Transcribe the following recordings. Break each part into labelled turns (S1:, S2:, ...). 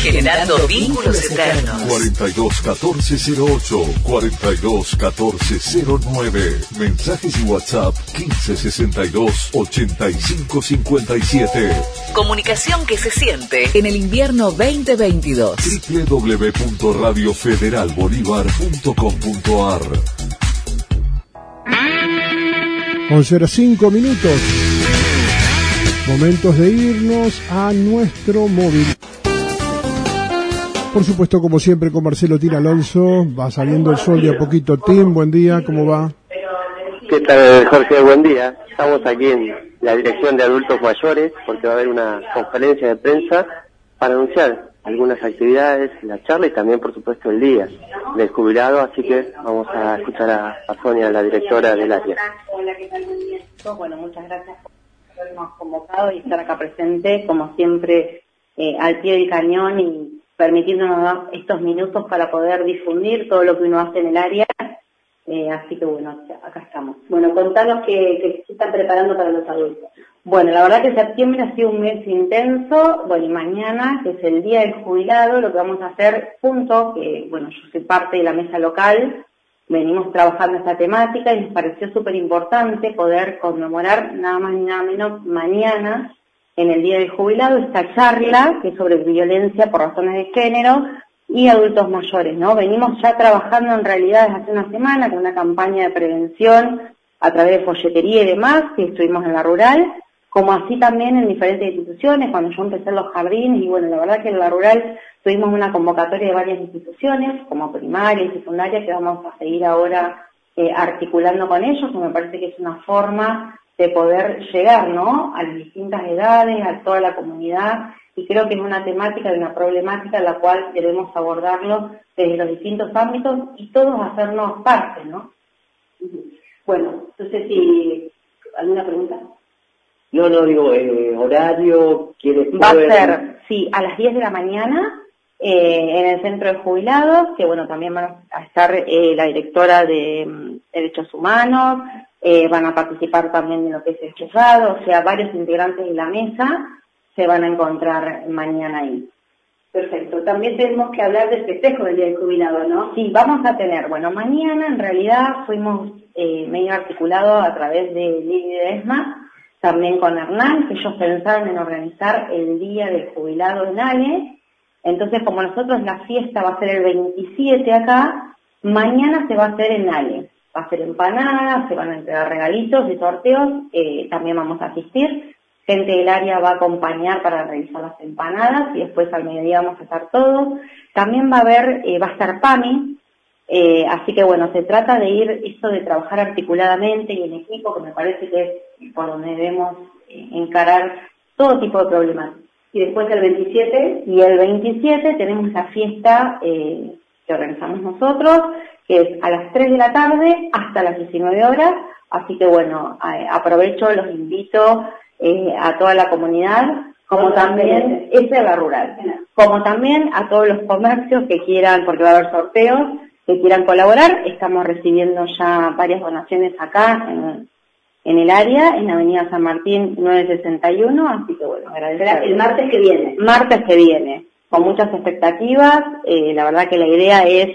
S1: generando vínculos eternos.
S2: 421408, 421409. Mensajes y WhatsApp 1562 8557.
S1: Comunicación que se siente en el invierno 2022.
S2: www.radiofederalbolívar.com.ar.
S3: 11:05. Momentos de irnos a nuestro móvil. Por supuesto, como siempre, con Marcelo Tina Alonso. Va saliendo el sol de a poquito. Tim, buen día, ¿cómo va?
S4: ¿Qué tal, Jorge? Buen día. Estamos aquí en la Dirección de Adultos Mayores porque va a haber una conferencia de prensa para anunciar algunas actividades, la charla y también, por supuesto, el día del jubilado. Así que vamos a escuchar a Sonia, la directora del área.
S5: Hola, ¿qué tal? Buen día. Bueno, muchas gracias por habernos convocado y estar acá presente, como siempre, al pie del cañón y permitiéndonos estos minutos para poder difundir todo lo que uno hace en el área. Así que bueno, acá estamos. Bueno, contanos que se están preparando para los adultos. Bueno, la verdad que septiembre ha sido un mes intenso. Bueno, y mañana, que es el Día del Jubilado, lo que vamos a hacer juntos, que bueno, yo soy parte de la mesa local, venimos trabajando esta temática y nos pareció súper importante poder conmemorar nada más ni nada menos mañana, en el Día del Jubilado, esta charla que es sobre violencia por razones de género y adultos mayores, ¿no? Venimos ya trabajando en realidad desde hace una semana con una campaña de prevención a través de folletería y demás, que estuvimos en la rural, como así también en diferentes instituciones, cuando yo empecé en los jardines, y bueno, la verdad que en la rural tuvimos una convocatoria de varias instituciones, como primaria y secundaria, que vamos a seguir ahora articulando con ellos, que me parece que es una forma de poder llegar, ¿no?, a las distintas edades, a toda la comunidad, y creo que es una temática y una problemática en la cual debemos abordarlo desde los distintos ámbitos y todos hacernos parte, ¿no? Bueno, entonces, si ¿alguna pregunta?
S4: No, digo, horario, ¿quieres
S5: Va a ser, sí, a las 10 de la mañana, en el Centro de Jubilados, que bueno, también van a estar la directora de Derechos Humanos, van a participar también en lo que es el juzgado, o sea, varios integrantes de la mesa se van a encontrar mañana ahí.
S6: Perfecto. También tenemos que hablar del festejo del Día del Jubilado, ¿no?
S5: Sí, vamos a tener, bueno, mañana en realidad fuimos medio articulados a través de Lili de ESMA, también con Hernán, que ellos pensaron en organizar el Día del Jubilado en Ale. Entonces, como nosotros la fiesta va a ser el 27 acá, mañana se va a hacer en Ale. Va a ser empanadas, se van a entregar regalitos y sorteos, también vamos a asistir. Gente del área va a acompañar para realizar las empanadas y después al mediodía vamos a estar todos. También va a estar PAMI, así que bueno, se trata de ir, esto de trabajar articuladamente y en equipo, que me parece que es por donde debemos encarar todo tipo de problemas.
S6: Y después el 27.
S5: Y el 27 tenemos la fiesta que organizamos nosotros, que es a las 3 de la tarde hasta las 19 horas, así que bueno, aprovecho, los invito a toda la comunidad, como también, es de la rural, como también a todos los comercios que quieran, porque va a haber sorteos, que quieran colaborar. Estamos recibiendo ya varias donaciones acá en el área, en la avenida San Martín 961, así que bueno, agradecer.
S6: El martes que viene.
S5: Martes que viene, con muchas expectativas, la verdad que la idea es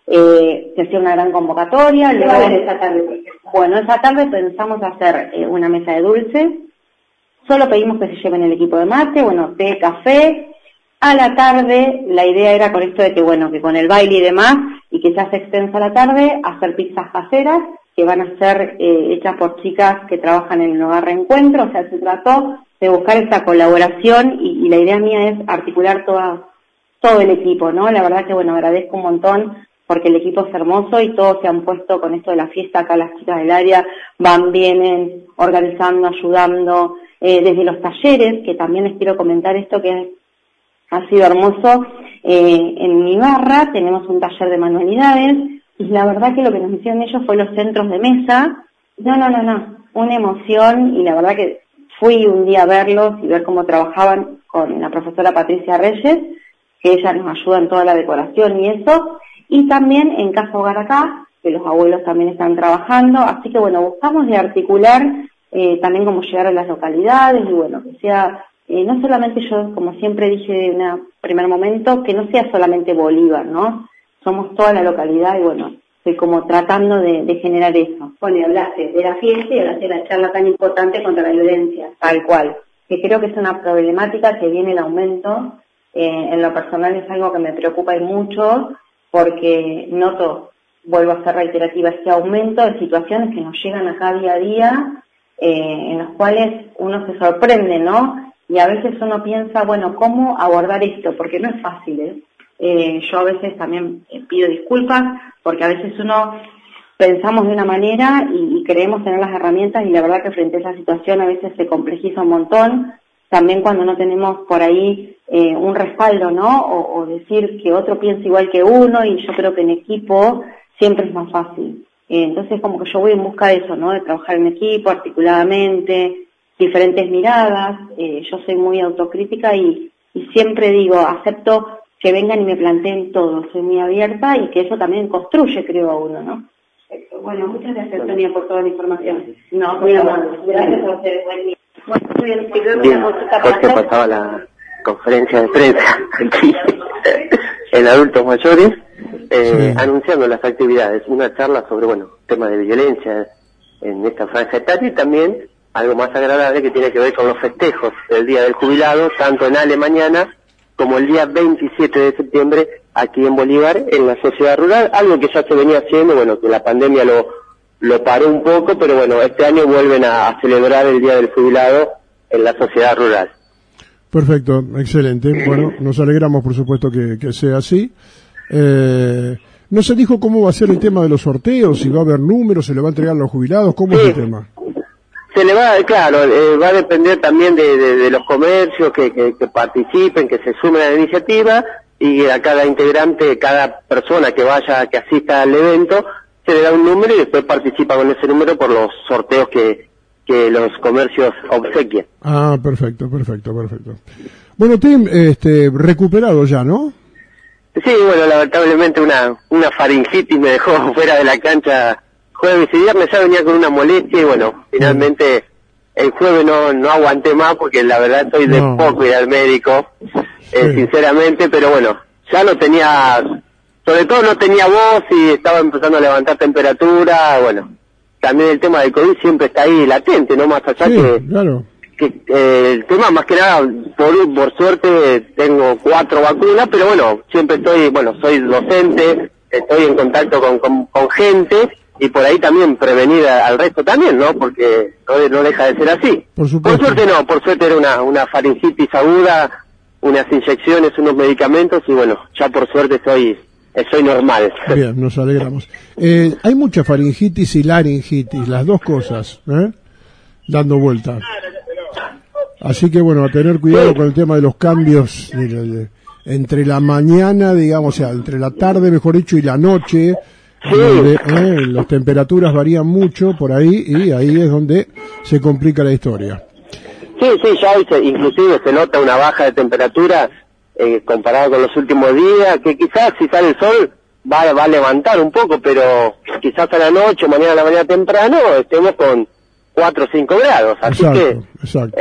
S5: que sea una gran convocatoria.
S6: ¿Qué va a haber esta tarde?
S5: Bueno, esa tarde pensamos hacer una mesa de dulces. Solo pedimos que se lleven el equipo de mate, bueno, té, café. A la tarde, la idea era con esto de que, bueno, que con el baile y demás, y que se hace extensa la tarde, hacer pizzas caseras, que van a ser hechas por chicas que trabajan en el Hogar Reencuentro. O sea, se trató de buscar esta colaboración y la idea mía es articular todo el equipo, ¿no? La verdad que, bueno, agradezco un montón porque el equipo es hermoso y todos se han puesto con esto de la fiesta. Acá las chicas del área vienen organizando, ayudando, desde los talleres, que también les quiero comentar esto que ha sido hermoso. En mi barra tenemos un taller de manualidades y la verdad que lo que nos hicieron ellos fue los centros de mesa. No, una emoción, y la verdad que fui un día a verlos y ver cómo trabajaban con la profesora Patricia Reyes, que ella nos ayuda en toda la decoración y eso, y también en Casa Hogar Acá, que los abuelos también están trabajando, así que bueno, buscamos de articular también cómo llegar a las localidades y bueno, que sea no solamente, yo como siempre dije, una primer momento, que no sea solamente Bolívar, ¿no? Somos toda la localidad y bueno, estoy como tratando de generar eso.
S6: Bueno, y hablaste de la fiesta y hablaste de la charla tan importante contra la violencia.
S5: Tal cual. Que creo que es una problemática que viene en aumento. En lo personal es algo que me preocupa y mucho, porque noto, vuelvo a ser reiterativa, este aumento de situaciones que nos llegan acá día a día, en los cuales uno se sorprende, ¿no? Y a veces uno piensa, bueno, ¿cómo abordar esto? Porque no es fácil, yo a veces también pido disculpas, porque a veces uno pensamos de una manera y creemos tener las herramientas y la verdad que frente a esa situación a veces se complejiza un montón, también cuando no tenemos por ahí un respaldo, ¿no? O decir que otro piensa igual que uno, y yo creo que en equipo siempre es más fácil. Entonces como que yo voy en busca de eso, ¿no? De trabajar en equipo, articuladamente, diferentes miradas. Yo soy muy autocrítica y siempre digo, acepto que vengan y me planteen todo, soy muy abierta y que eso también construye, creo, a uno, ¿no?
S6: Bueno, muchas gracias, Sonia, por toda la información.
S5: No, muy amable.
S6: Gracias a ustedes, buen día.
S5: Bueno, muy bien,
S4: Bien, Jorge pasaba la conferencia de prensa aquí en Adultos Mayores, anunciando las actividades, una charla sobre, bueno, temas de violencia en esta franja etaria y también algo más agradable que tiene que ver con los festejos del Día del Jubilado, tanto en Ale mañana como el día 27 de septiembre aquí en Bolívar, en la sociedad rural, algo que ya se venía haciendo, bueno, que la pandemia lo paró un poco, pero bueno, este año vuelven a celebrar el Día del Jubilado en la sociedad rural.
S3: Perfecto, excelente. Bueno, nos alegramos por supuesto que sea así. No se dijo cómo va a ser el tema de los sorteos, si va a haber números, se le va a entregar a los jubilados, ¿cómo es el tema?
S4: Se le va, claro, va a depender también de los comercios que participen, que se sumen a la iniciativa, y a cada integrante, cada persona que asista al evento, se le da un número y después participa con ese número por los sorteos que los comercios obsequian.
S3: Ah, perfecto. Bueno, Tim, recuperado ya, ¿no?
S4: Sí, bueno, lamentablemente una faringitis me dejó fuera de la cancha jueves y viernes, ya venía con una molestia y bueno, finalmente el jueves no aguanté más porque la verdad estoy de poco ir al médico, sinceramente, pero bueno, ya no tenía, sobre todo no tenía voz y estaba empezando a levantar temperatura, bueno, también el tema del COVID siempre está ahí latente, ¿no? Más allá que el tema más que nada, por suerte tengo 4 vacunas, pero bueno, siempre soy docente, estoy en contacto con gente, y por ahí también prevenir al resto también, ¿no? Porque no deja de ser así. Por suerte no, por suerte era una faringitis aguda, unas inyecciones, unos medicamentos, y bueno, ya por suerte soy normal.
S3: Bien, nos alegramos. Hay mucha faringitis y laringitis, las dos cosas, dando vueltas. Así que bueno, a tener cuidado con el tema de los cambios entre la mañana, digamos, o sea, entre la tarde, mejor dicho, y la noche, donde las temperaturas varían mucho por ahí, y ahí es donde se complica la historia.
S4: Sí, ya hoy inclusive se nota una baja de temperatura comparado con los últimos días, que quizás si sale el sol va a levantar un poco, pero quizás a la noche o mañana a la mañana temprano estemos con 4 o 5 grados, así
S3: exacto.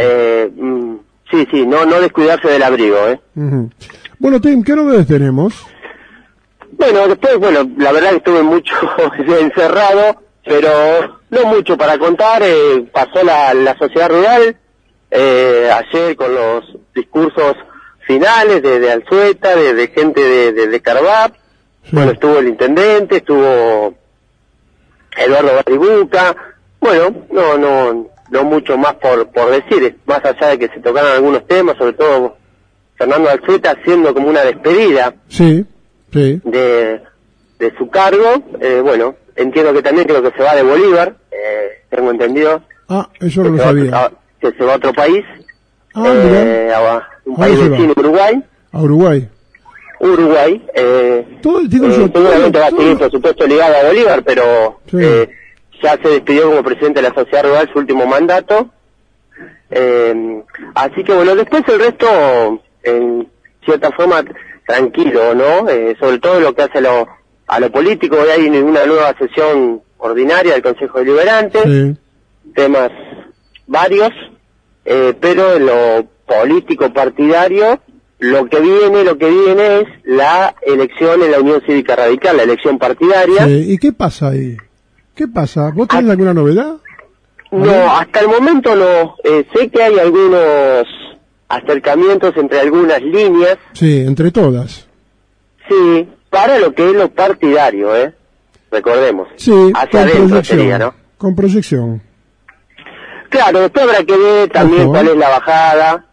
S4: Sí, no descuidarse del abrigo,
S3: Uh-huh. Bueno, Tim, ¿qué novedades tenemos?
S4: Bueno, después, la verdad que estuve mucho encerrado, pero no mucho para contar. Pasó la sociedad rural ayer con los discursos finales de Alzueta, de gente de Carvap. Sí. Bueno, estuvo el intendente, estuvo Eduardo Barriguca. Bueno, no mucho más por decir, más allá de que se tocaran algunos temas, sobre todo Fernando Alzueta haciendo como una despedida. Sí. De su cargo. Bueno, entiendo que también creo que se va de Bolívar, tengo entendido.
S3: Ah, eso no lo sabía.
S4: Que se va a otro país, a un país vecino, Uruguay.
S3: A Uruguay.
S4: Seguramente va a seguir, por supuesto, ligado a Bolívar, pero ya se despidió como presidente de la sociedad rural su último mandato. Así que bueno, después el resto, en cierta forma, tranquilo, ¿no? Sobre todo lo que hace a lo político. Hoy hay una nueva sesión ordinaria del Consejo Deliberante, temas varios, pero en lo político partidario lo que viene es la elección en la Unión Cívica Radical, la elección partidaria.
S3: Sí. ¿Y qué pasa ahí? ¿Qué pasa? ¿Vos tenés alguna novedad?
S4: No, hasta el momento no. Sé que hay algunos acercamientos entre algunas líneas.
S3: Sí, entre todas.
S4: Sí, para lo que es lo partidario, recordemos.
S3: Sí,
S4: hacia
S3: con
S4: adentro
S3: proyección.
S4: sería, ¿no?
S3: Con proyección.
S4: Claro, después habrá que ver también
S3: Ojo,
S4: cuál es la bajada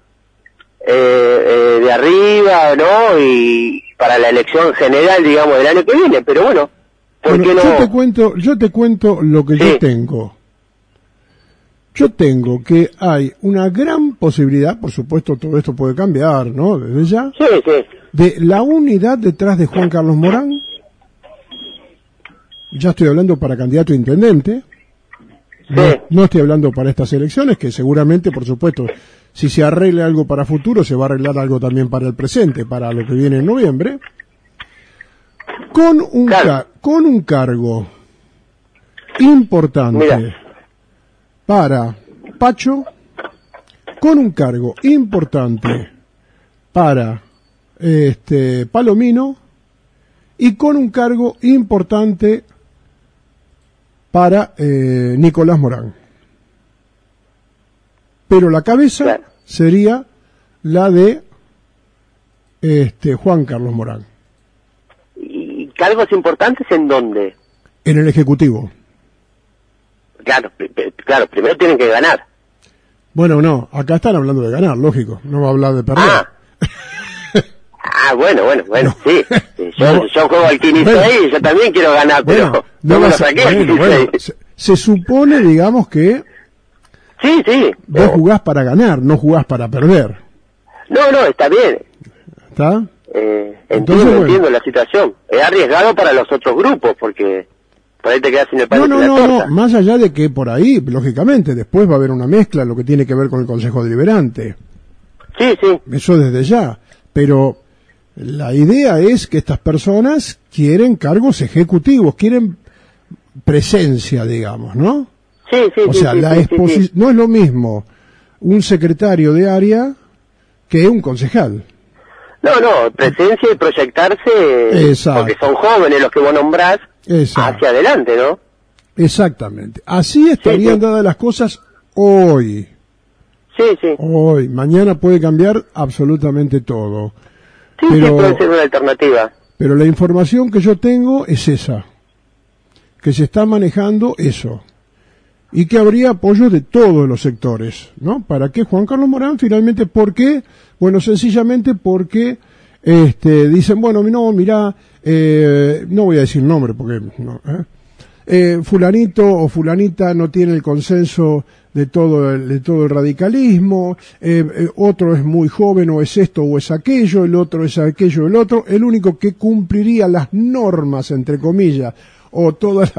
S4: de arriba, ¿no? Y para la elección general, digamos, del año que viene. Pero bueno, ¿por
S3: Bueno,
S4: qué no?
S3: yo te cuento lo que
S4: Sí.
S3: yo tengo. Yo tengo que hay una gran posibilidad, por supuesto todo esto puede cambiar, ¿no? Desde ya,
S4: Sí, sí.
S3: de la unidad detrás de Juan Carlos Morán. Ya estoy hablando para candidato a intendente. No,
S4: Sí.
S3: no estoy hablando para estas elecciones, que seguramente, por supuesto, si se arregla algo para futuro, se va a arreglar algo también para el presente, para lo que viene en noviembre. Con un,
S4: Claro.
S3: con un cargo importante
S4: Mira.
S3: para Pacho, con un cargo importante para Palomino y con un cargo importante para Nicolás Morán. Pero la cabeza
S4: Claro.
S3: sería la de Juan Carlos Morán,
S4: ¿Y cargos importantes en dónde?
S3: en el Ejecutivo.
S4: Claro, claro, primero tienen que ganar.
S3: Bueno, no, acá están hablando de ganar, lógico, no va a hablar de perder.
S4: Bueno, sí.
S3: No.
S4: Yo juego al 15
S3: Bueno.
S4: ahí, yo también quiero ganar, pero
S3: Bueno,
S4: no me
S3: va
S4: lo
S3: a ser-
S4: saqué al
S3: bueno,
S4: 16.
S3: bueno, se supone, digamos, que
S4: Sí, sí.
S3: vos jugás para ganar, no jugás para perder.
S4: No, está bien.
S3: ¿Está?
S4: Entiendo,
S3: bueno.
S4: entiendo la situación. Es arriesgado para los otros grupos, porque por ahí te quedas sin el pan
S3: No,
S4: y
S3: no,
S4: sin la
S3: no,
S4: torta.
S3: no, más allá de que por ahí, lógicamente, después va a haber una mezcla, lo que tiene que ver con el Consejo Deliberante.
S4: Sí, sí.
S3: Eso desde ya. Pero la idea es que estas personas quieren cargos ejecutivos, quieren presencia, digamos, ¿no?
S4: Sí, sí,
S3: O
S4: sí,
S3: sea,
S4: sí,
S3: la
S4: sí, sí,
S3: exposición,
S4: sí.
S3: no es lo mismo un secretario de área que un concejal.
S4: No, presencia y proyectarse,
S3: Exacto.
S4: porque son jóvenes los que vos nombrás,
S3: Exacto.
S4: hacia adelante, ¿no?
S3: Exactamente. Así estarían
S4: sí.
S3: dadas las cosas hoy.
S4: Sí, sí.
S3: Hoy. Mañana puede cambiar absolutamente todo.
S4: Sí,
S3: Pero-
S4: sí, puede ser una alternativa.
S3: Pero la información que yo tengo es esa. Que se está manejando eso. Y que habría apoyo de todos los sectores, ¿no? ¿Para qué Juan Carlos Morán finalmente? ¿Por qué? Bueno, sencillamente porque dicen, bueno, no, mirá, no voy a decir nombre porque no, fulanito o fulanita no tiene el consenso de todo el radicalismo, otro es muy joven o es esto o es aquello, el otro es aquello, el otro, el único que cumpliría las normas, entre comillas, o todas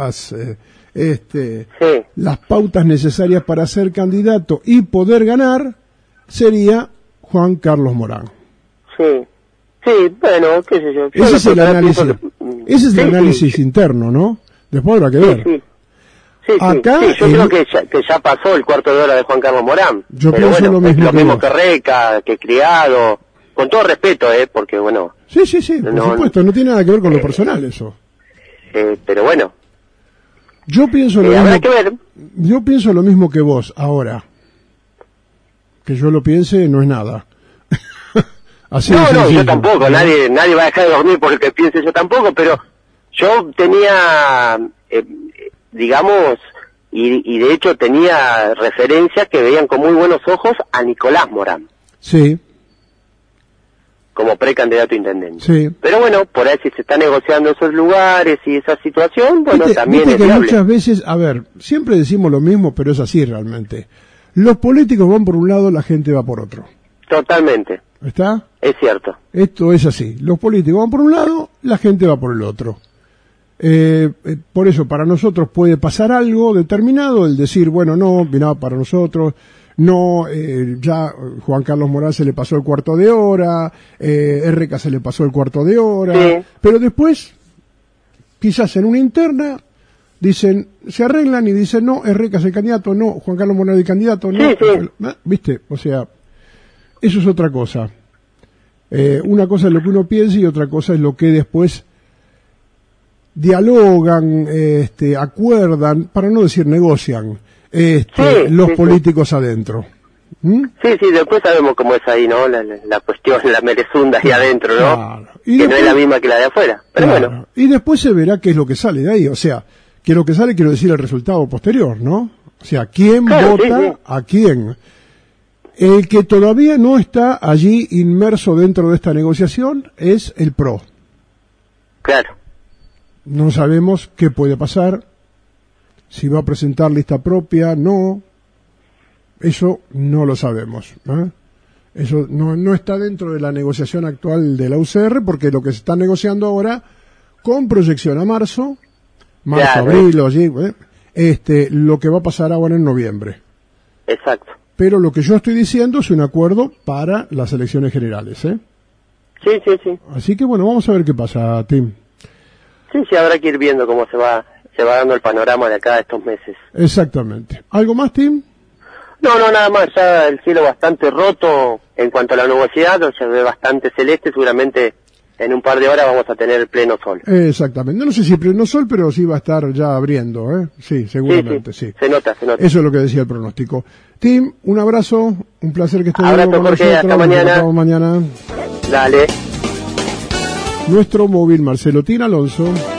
S3: las pautas necesarias para ser candidato y poder ganar, sería Juan Carlos Morán.
S4: Sí, bueno, qué sé yo.
S3: Ese es el análisis, ese es el
S4: Sí,
S3: análisis
S4: sí.
S3: interno, ¿no? Después habrá que ver.
S4: Sí,
S3: Acá,
S4: yo creo que ya pasó el cuarto de hora de Juan Carlos Morán.
S3: Yo
S4: pero
S3: pienso
S4: bueno,
S3: lo mismo
S4: lo
S3: que
S4: mismo
S3: vos.
S4: que Reca, que Criado, con todo respeto, porque bueno,
S3: Sí, por
S4: No,
S3: supuesto, no tiene nada que ver con lo personal eso.
S4: pero bueno,
S3: Yo pienso lo
S4: habrá
S3: mismo.
S4: que ver.
S3: Yo pienso lo mismo que vos ahora. Que yo lo piense no es nada. Así de
S4: No,
S3: sencillo,
S4: yo tampoco,
S3: ¿no?
S4: nadie va a dejar de dormir por el que piense, yo tampoco, pero yo tenía, digamos, y de hecho tenía referencias que veían con muy buenos ojos a Nicolás Morán
S3: Sí,
S4: como precandidato a intendente.
S3: sí.
S4: Pero bueno, por ahí si se está negociando esos lugares y esa situación, bueno, también
S3: Viste
S4: es
S3: que
S4: viable.
S3: muchas veces, a ver, siempre decimos lo mismo, pero es así realmente. Los políticos van por un lado, la gente va por otro.
S4: Totalmente,
S3: ¿Está?
S4: es cierto.
S3: Esto es así. Los políticos van por un lado, la gente va por el otro. Por eso, para nosotros puede pasar algo determinado, el decir, bueno, no, mirá, para nosotros, no, ya Juan Carlos Morán se le pasó el cuarto de hora, RK se le pasó el cuarto de hora,
S4: Sí.
S3: pero después, quizás en una interna, dicen, se arreglan y dicen, no, RK es el candidato, no, Juan Carlos Morán es el candidato, no,
S4: Sí, sí.
S3: ¿viste? O sea, eso es otra cosa. Una cosa es lo que uno piensa y otra cosa es lo que después dialogan, acuerdan, para no decir negocian, los políticos adentro. ¿Mm?
S4: Sí, después sabemos cómo es ahí, ¿no? La cuestión, la merezunda ahí adentro, ¿no?
S3: Claro. Y
S4: que
S3: después,
S4: no es la misma que la de afuera, pero
S3: claro,
S4: bueno.
S3: Y después se verá qué es lo que sale de ahí, o sea, que lo que sale quiero decir el resultado posterior, ¿no? O sea, ¿quién vota a quién? El que todavía no está allí inmerso dentro de esta negociación es el PRO.
S4: Claro.
S3: No sabemos qué puede pasar, si va a presentar lista propia, no. Eso no lo sabemos. Eso no está dentro de la negociación actual de la UCR, porque lo que se está negociando ahora, con proyección a marzo,
S4: claro,
S3: abril, o allí, lo que va a pasar ahora en noviembre.
S4: Exacto.
S3: Pero lo que yo estoy diciendo es un acuerdo para las elecciones generales,
S4: Sí.
S3: Así que bueno, vamos a ver qué pasa, Tim.
S4: Sí, habrá que ir viendo cómo se va dando el panorama de acá estos meses.
S3: Exactamente. ¿Algo más, Tim?
S4: No, nada más, ya el cielo bastante roto en cuanto a la nubosidad, se ve bastante celeste, seguramente en un par de horas vamos a tener pleno sol.
S3: Exactamente, no sé si pleno sol, pero sí va a estar ya abriendo, ¿eh? Sí, seguramente, sí.
S4: Se nota.
S3: Eso es lo que decía el pronóstico. Tim, un abrazo, un placer que estés
S4: con
S3: Jorge,
S4: nosotros. Hasta mañana.
S3: Nos mañana.
S4: Dale.
S3: Nuestro móvil Marcelo Tina Alonso.